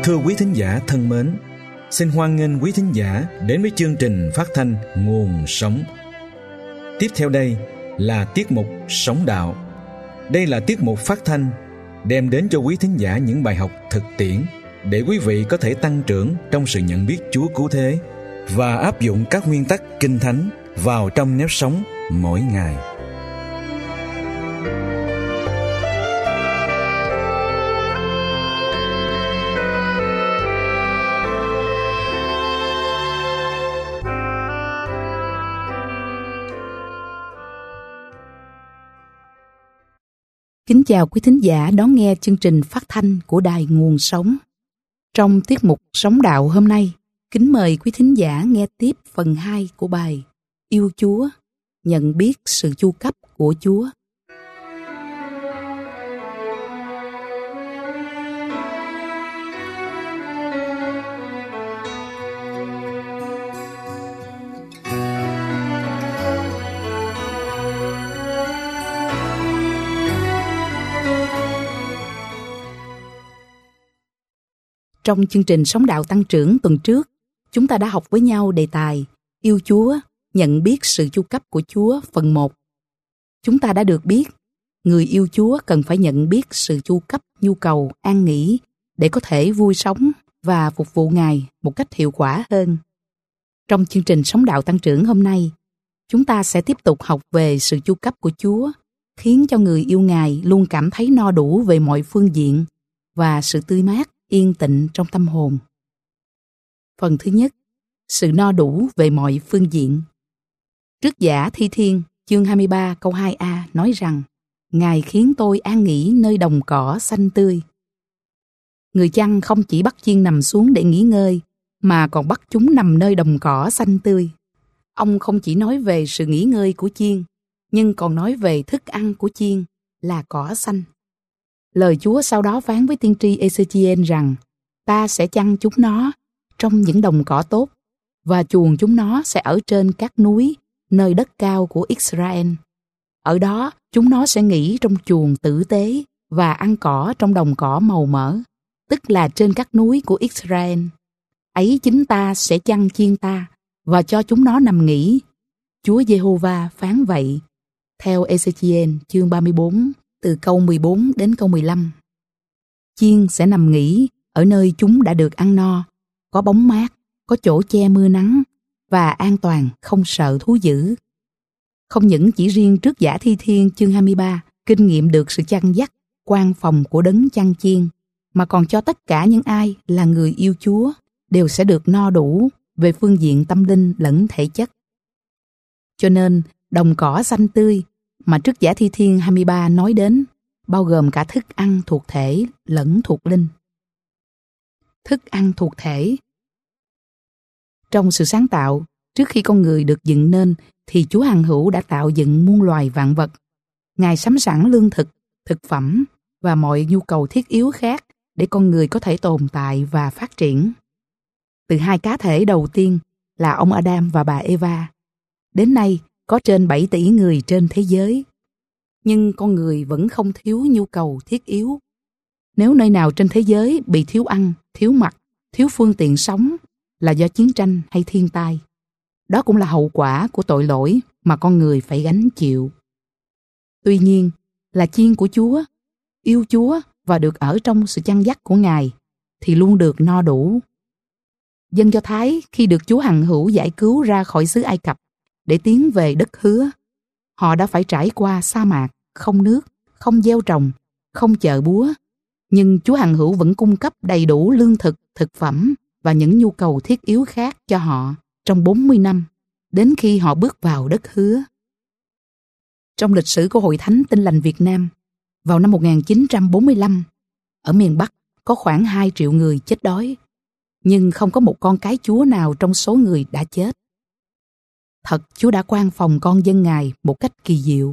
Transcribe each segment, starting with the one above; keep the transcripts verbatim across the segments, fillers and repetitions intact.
Thưa quý thính giả thân mến, xin hoan nghênh quý thính giả đến với chương trình phát thanh Nguồn Sống. Tiếp theo đây là tiết mục Sống Đạo. Đây là tiết mục phát thanh đem đến cho quý thính giả những bài học thực tiễn để quý vị có thể tăng trưởng trong sự nhận biết Chúa cứu thế và áp dụng các nguyên tắc Kinh Thánh vào trong nếp sống mỗi ngày. Kính chào quý thính giả đón nghe chương trình phát thanh của Đài Nguồn Sống. Trong tiết mục Sống Đạo hôm nay, kính mời quý thính giả nghe tiếp phần hai của bài Yêu Chúa, nhận biết sự chu cấp của Chúa. Trong chương trình Sống Đạo Tăng Trưởng tuần trước, chúng ta đã học với nhau đề tài Yêu Chúa, nhận biết sự chu cấp của Chúa phần một. Chúng ta đã được biết, người yêu Chúa cần phải nhận biết sự chu cấp nhu cầu an nghỉ để có thể vui sống và phục vụ Ngài một cách hiệu quả hơn. Trong chương trình Sống Đạo Tăng Trưởng hôm nay, chúng ta sẽ tiếp tục học về sự chu cấp của Chúa, khiến cho người yêu Ngài luôn cảm thấy no đủ về mọi phương diện và sự tươi mát, yên tịnh trong tâm hồn. Phần thứ nhất, sự no đủ về mọi phương diện. Trước Giả Thi Thiên, chương hai mươi ba câu hai a nói rằng, Ngài khiến tôi an nghỉ nơi đồng cỏ xanh tươi. Người chăn không chỉ bắt chiên nằm xuống để nghỉ ngơi, mà còn bắt chúng nằm nơi đồng cỏ xanh tươi. Ông không chỉ nói về sự nghỉ ngơi của chiên, nhưng còn nói về thức ăn của chiên là cỏ xanh. Lời Chúa sau đó phán với tiên tri Ê-xê-chi-ên rằng, ta sẽ chăn chúng nó trong những đồng cỏ tốt, và chuồng chúng nó sẽ ở trên các núi, nơi đất cao của Israel. Ở đó, chúng nó sẽ nghỉ trong chuồng tử tế và ăn cỏ trong đồng cỏ màu mỡ, tức là trên các núi của Israel. Ấy chính ta sẽ chăn chiên ta, và cho chúng nó nằm nghỉ. Chúa Giê-hô-va phán vậy, theo Ê-xê-chi-ên chương ba mươi bốn, từ câu mười bốn đến câu mười lăm. Chiên sẽ nằm nghỉ ở nơi chúng đã được ăn no, có bóng mát, có chỗ che mưa nắng và an toàn, không sợ thú dữ. Không những chỉ riêng trước Giả Thi Thiên chương hai mươi ba kinh nghiệm được sự chăn dắt, quan phòng của đấng chăn chiên, mà còn cho tất cả những ai là người yêu Chúa đều sẽ được no đủ về phương diện tâm linh lẫn thể chất. Cho nên, đồng cỏ xanh tươi mà trước Giả Thi Thiên hai mươi ba nói đến, bao gồm cả thức ăn thuộc thể lẫn thuộc linh. Thức ăn thuộc thể. Trong sự sáng tạo, trước khi con người được dựng nên, thì Chúa Hằng Hữu đã tạo dựng muôn loài vạn vật. Ngài sắm sẵn lương thực, thực phẩm và mọi nhu cầu thiết yếu khác để con người có thể tồn tại và phát triển. Từ hai cá thể đầu tiên là ông Adam và bà Eva, đến nay có trên bảy tỷ người trên thế giới. Nhưng con người vẫn không thiếu nhu cầu thiết yếu. Nếu nơi nào trên thế giới bị thiếu ăn, thiếu mặc, thiếu phương tiện sống là do chiến tranh hay thiên tai, đó cũng là hậu quả của tội lỗi mà con người phải gánh chịu. Tuy nhiên, là chiên của Chúa, yêu Chúa và được ở trong sự chăn dắt của Ngài, thì luôn được no đủ. Dân Do Thái khi được Chúa Hằng Hữu giải cứu ra khỏi xứ Ai Cập để tiến về đất hứa, họ đã phải trải qua sa mạc, không nước, không gieo trồng, không chợ búa. Nhưng Chúa Hằng Hữu vẫn cung cấp đầy đủ lương thực, thực phẩm và những nhu cầu thiết yếu khác cho họ trong bốn mươi năm, đến khi họ bước vào đất hứa. Trong lịch sử của Hội Thánh Tin Lành Việt Nam, vào năm một nghìn chín trăm bốn mươi lăm, ở miền Bắc có khoảng hai triệu người chết đói, nhưng không có một con cái Chúa nào trong số người đã chết. Thật, Chúa đã quan phòng con dân Ngài một cách kỳ diệu.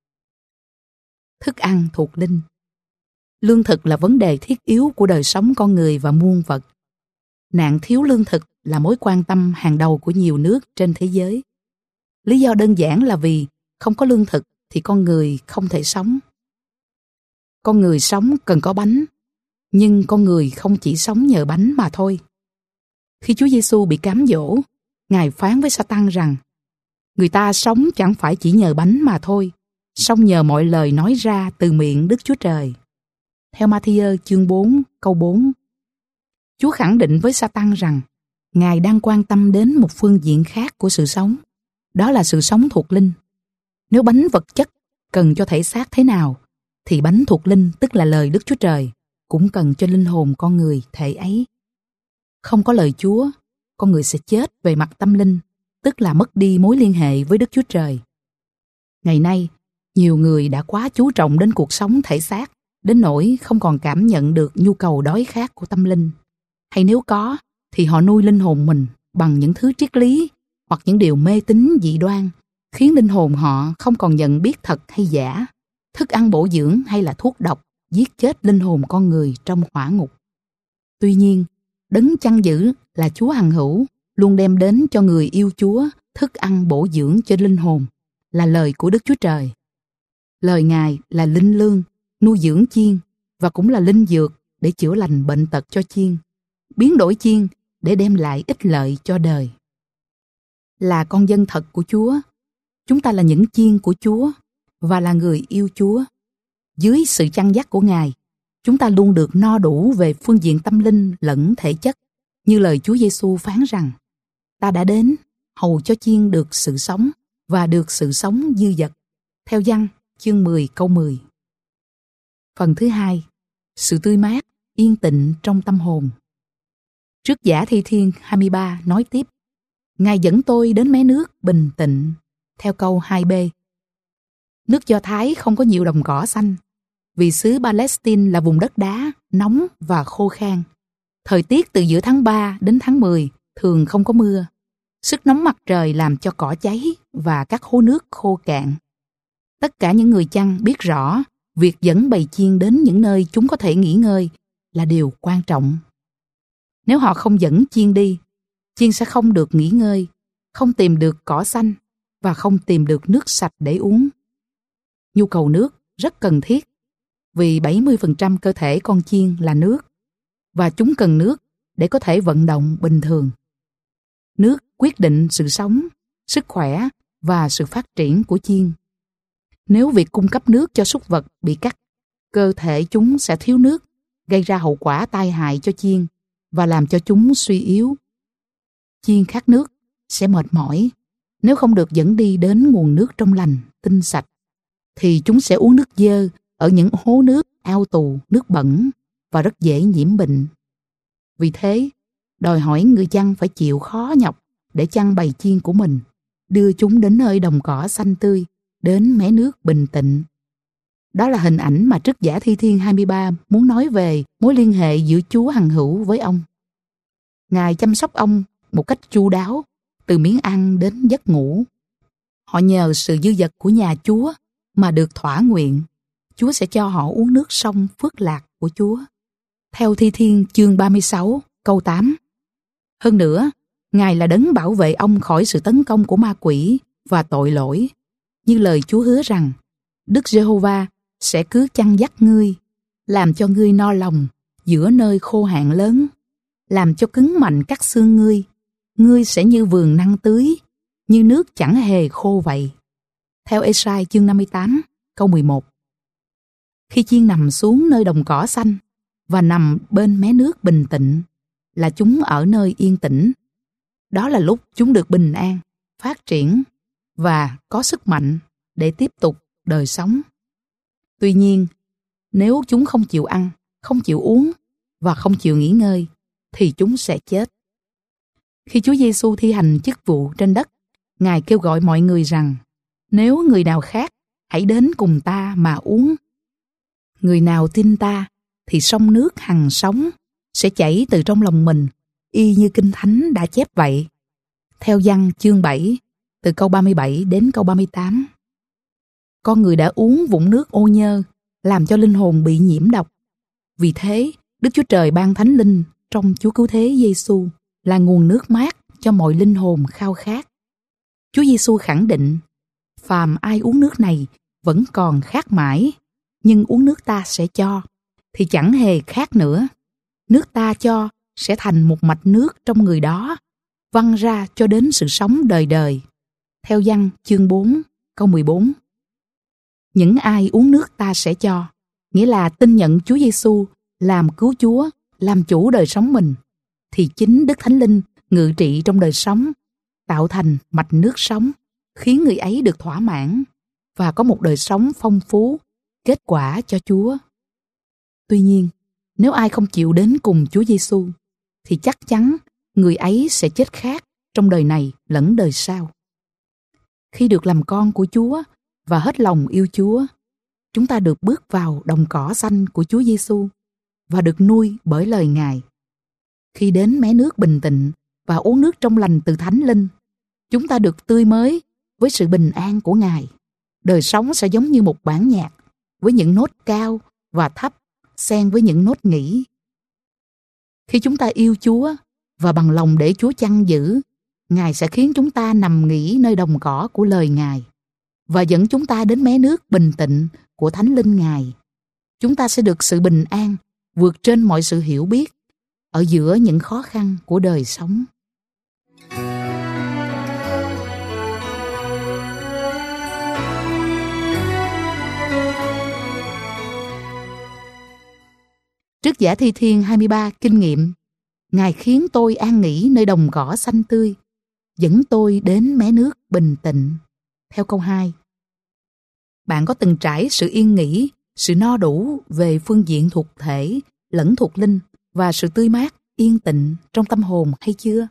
Thức ăn thuộc linh. Lương thực là vấn đề thiết yếu của đời sống con người và muôn vật. Nạn thiếu lương thực là mối quan tâm hàng đầu của nhiều nước trên thế giới. Lý do đơn giản là vì không có lương thực thì con người không thể sống. Con người sống cần có bánh, Nhưng con người không chỉ sống nhờ bánh mà thôi. Khi Chúa Giêsu bị cám dỗ, Ngài phán với Sa-tan rằng người ta sống chẳng phải chỉ nhờ bánh mà thôi, song nhờ mọi lời nói ra từ miệng Đức Chúa Trời. Theo Ma-thi-ơ chương bốn câu bốn. Chúa khẳng định với Sa-tan rằng Ngài đang quan tâm đến một phương diện khác của sự sống, đó là sự sống thuộc linh. Nếu bánh vật chất cần cho thể xác thế nào, thì bánh thuộc linh, tức là lời Đức Chúa Trời, cũng cần cho linh hồn con người thể ấy. Không có lời Chúa, con người sẽ chết về mặt tâm linh, tức là mất đi mối liên hệ với Đức Chúa Trời. Ngày nay, nhiều người đã quá chú trọng đến cuộc sống thể xác, đến nỗi không còn cảm nhận được nhu cầu đói khát của tâm linh. Hay nếu có, thì họ nuôi linh hồn mình bằng những thứ triết lý hoặc những điều mê tín dị đoan, khiến linh hồn họ không còn nhận biết thật hay giả, thức ăn bổ dưỡng hay là thuốc độc, giết chết linh hồn con người trong hỏa ngục. Tuy nhiên, Đấng chăn giữ là Chúa hằng hữu, luôn đem đến cho người yêu Chúa thức ăn bổ dưỡng cho linh hồn, là lời của Đức Chúa Trời. Lời Ngài là linh lương, nuôi dưỡng chiên, và cũng là linh dược để chữa lành bệnh tật cho chiên, biến đổi chiên để đem lại ích lợi cho đời. Là con dân thật của Chúa, chúng ta là những chiên của Chúa và là người yêu Chúa. Dưới sự chăn dắt của Ngài, chúng ta luôn được no đủ về phương diện tâm linh lẫn thể chất, như lời Chúa Giêsu phán rằng: Ta đã đến hầu cho chiên được sự sống và được sự sống dư dật. Theo Giăng chương mười câu mười. Phần thứ hai, sự tươi mát, yên tịnh trong tâm hồn. Trước Giả Thi Thiên hai mươi ba nói tiếp: Ngài dẫn tôi đến mé nước bình tịnh. Theo câu hai b. Nước Do Thái không có nhiều đồng cỏ xanh, vì xứ Palestine là vùng đất đá, nóng và khô khan. Thời tiết từ giữa tháng ba đến tháng mười thường không có mưa. Sức nóng mặt trời làm cho cỏ cháy và các hố nước khô cạn. Tất cả những người chăn biết rõ việc dẫn bầy chiên đến những nơi chúng có thể nghỉ ngơi là điều quan trọng. Nếu họ không dẫn chiên đi, chiên sẽ không được nghỉ ngơi, không tìm được cỏ xanh và không tìm được nước sạch để uống. Nhu cầu nước rất cần thiết, vì bảy mươi phần trăm cơ thể con chiên là nước, và chúng cần nước để có thể vận động bình thường. Nước quyết định sự sống, sức khỏe và sự phát triển của chiên. Nếu việc cung cấp nước cho súc vật bị cắt, cơ thể chúng sẽ thiếu nước, gây ra hậu quả tai hại cho chiên và làm cho chúng suy yếu. Chiên khát nước sẽ mệt mỏi. Nếu không được dẫn đi đến nguồn nước trong lành, tinh sạch, thì chúng sẽ uống nước dơ ở những hố nước, ao tù, nước bẩn và rất dễ nhiễm bệnh. Vì thế, đòi hỏi người chăn phải chịu khó nhọc để chăn bầy chiên của mình, đưa chúng đến nơi đồng cỏ xanh tươi, đến mé nước bình tĩnh. Đó là hình ảnh mà Trích Giả Thi Thiên hai mươi ba muốn nói về mối liên hệ giữa Chúa hằng hữu với ông. Ngài chăm sóc ông một cách chu đáo, từ miếng ăn đến giấc ngủ. Họ nhờ sự dư dật của nhà Chúa mà được thỏa nguyện. Chúa sẽ cho họ uống nước sông phước lạc của Chúa. Theo Thi Thiên chương ba mươi sáu câu tám. Hơn nữa, Ngài là đấng bảo vệ ông khỏi sự tấn công của ma quỷ và tội lỗi. Như lời Chúa hứa rằng, Đức Giê-hô-va sẽ cứ chăn dắt ngươi, làm cho ngươi no lòng giữa nơi khô hạn lớn, làm cho cứng mạnh các xương ngươi. Ngươi sẽ như vườn năng tưới, như nước chẳng hề khô vậy. Theo Ê-sai chương năm mươi tám câu mười một. Khi chiên nằm xuống nơi đồng cỏ xanh và nằm bên mé nước bình tĩnh, là chúng ở nơi yên tĩnh. Đó là lúc chúng được bình an, phát triển và có sức mạnh để tiếp tục đời sống. Tuy nhiên, nếu chúng không chịu ăn, không chịu uống và không chịu nghỉ ngơi, thì chúng sẽ chết. Khi Chúa Giêsu thi hành chức vụ trên đất, Ngài kêu gọi mọi người rằng, nếu người nào khác, hãy đến cùng ta mà uống. Người nào tin ta, thì sông nước hằng sống sẽ chảy từ trong lòng mình, y như Kinh Thánh đã chép vậy. Theo Giăng chương bảy, từ câu ba mươi bảy đến câu ba mươi tám. Con người đã uống vũng nước ô nhơ, làm cho linh hồn bị nhiễm độc. Vì thế, Đức Chúa Trời ban Thánh Linh trong Chúa Cứu Thế Giêsu là nguồn nước mát cho mọi linh hồn khao khát. Chúa Giêsu khẳng định, phàm ai uống nước này vẫn còn khát mãi, nhưng uống nước ta sẽ cho, thì chẳng hề khác nữa. Nước ta cho sẽ thành một mạch nước trong người đó, văng ra cho đến sự sống đời đời. Theo Giăng chương bốn, câu mười bốn. Những ai uống nước ta sẽ cho, nghĩa là tin nhận Chúa Giêsu làm cứu Chúa, làm chủ đời sống mình, thì chính Đức Thánh Linh ngự trị trong đời sống, tạo thành mạch nước sống, khiến người ấy được thỏa mãn và có một đời sống phong phú, kết quả cho Chúa. Tuy nhiên, nếu ai không chịu đến cùng Chúa Giêsu, thì chắc chắn người ấy sẽ chết khát trong đời này lẫn đời sau. Khi được làm con của Chúa và hết lòng yêu Chúa, chúng ta được bước vào đồng cỏ xanh của Chúa Giêsu và được nuôi bởi lời Ngài. Khi đến mé nước bình tĩnh và uống nước trong lành từ Thánh Linh, chúng ta được tươi mới với sự bình an của Ngài. Đời sống sẽ giống như một bản nhạc với những nốt cao và thấp xen với những nốt nghỉ. Khi chúng ta yêu Chúa và bằng lòng để Chúa chăn giữ, Ngài sẽ khiến chúng ta nằm nghỉ nơi đồng cỏ của lời Ngài và dẫn chúng ta đến mé nước bình tĩnh của Thánh Linh Ngài. Chúng ta sẽ được sự bình an vượt trên mọi sự hiểu biết ở giữa những khó khăn của đời sống. Trước Giả Thi Thiên hai mươi ba kinh nghiệm, Ngài khiến tôi an nghỉ nơi đồng cỏ xanh tươi, dẫn tôi đến mé nước bình tĩnh. Theo câu hai. Bạn có từng trải sự yên nghỉ, sự no đủ về phương diện thuộc thể lẫn thuộc linh và sự tươi mát, yên tịnh trong tâm hồn hay chưa?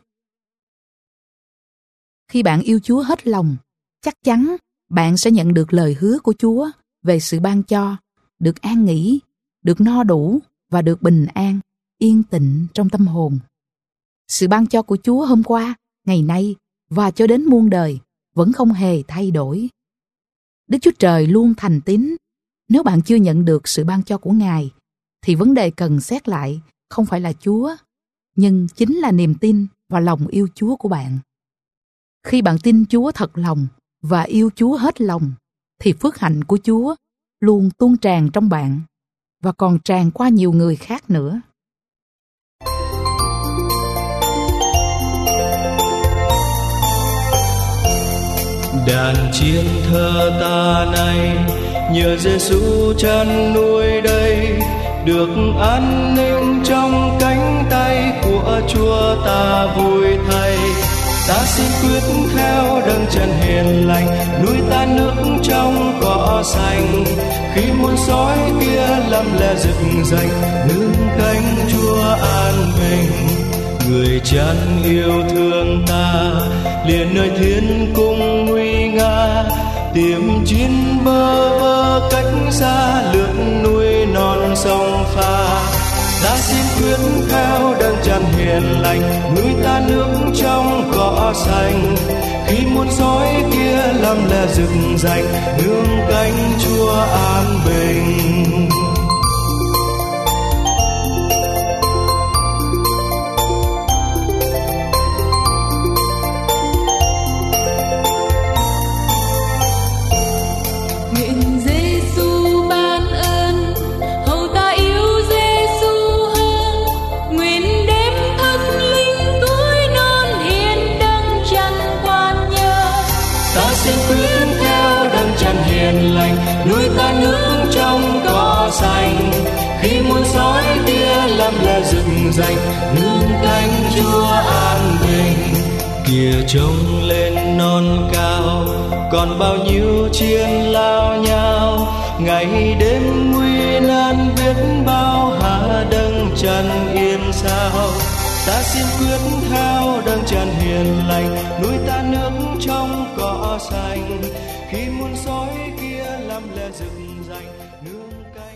Khi bạn yêu Chúa hết lòng, chắc chắn bạn sẽ nhận được lời hứa của Chúa về sự ban cho, được an nghỉ, được no đủ và được bình an, yên tịnh trong tâm hồn. Sự ban cho của Chúa hôm qua, ngày nay và cho đến muôn đời vẫn không hề thay đổi. Đức Chúa Trời luôn thành tín. Nếu bạn chưa nhận được sự ban cho của Ngài, thì vấn đề cần xét lại không phải là Chúa, nhưng chính là niềm tin và lòng yêu Chúa của bạn. Khi bạn tin Chúa thật lòng và yêu Chúa hết lòng, thì phước hạnh của Chúa luôn tuôn tràn trong bạn và còn tràn qua nhiều người khác nữa. Đàn chiên thơ ta này nhờ Giêsu chăn nuôi đây, được an ninh trong cánh tay của Chúa ta vui thay. Ta xin quyết theo đấng chân hiền lành, nuôi ta nước trong cỏ xanh. Khi muôn sói kia lăm le rực rành, nương cánh Chúa an bình. Người chăn yêu thương ta liền nơi thiên cung nguy nga, tìm chín bơ vơ cách xa lượn núi non sông pha. Ta xin quyết theo đấng chân hiền lành, nuôi ta nước trong cỏ xanh. Khi muôn sói kia lăm le rực rành, nương cánh Chúa an bình. Nuôi ta nước trong cỏ xanh. Khi muôn sói kia lăm le rực rành, nương cánh Chúa an bình. Kìa trông lên non cao, còn bao nhiêu chiên lao nhau. Ngày đêm nguy nan biết bao, há đấng chân yên sao. Ta xin quyết theo đấng chân hiền lành, nuôi ta nước trong cỏ xanh. Khi muôn sói kia lăm le rực rành, nương cánh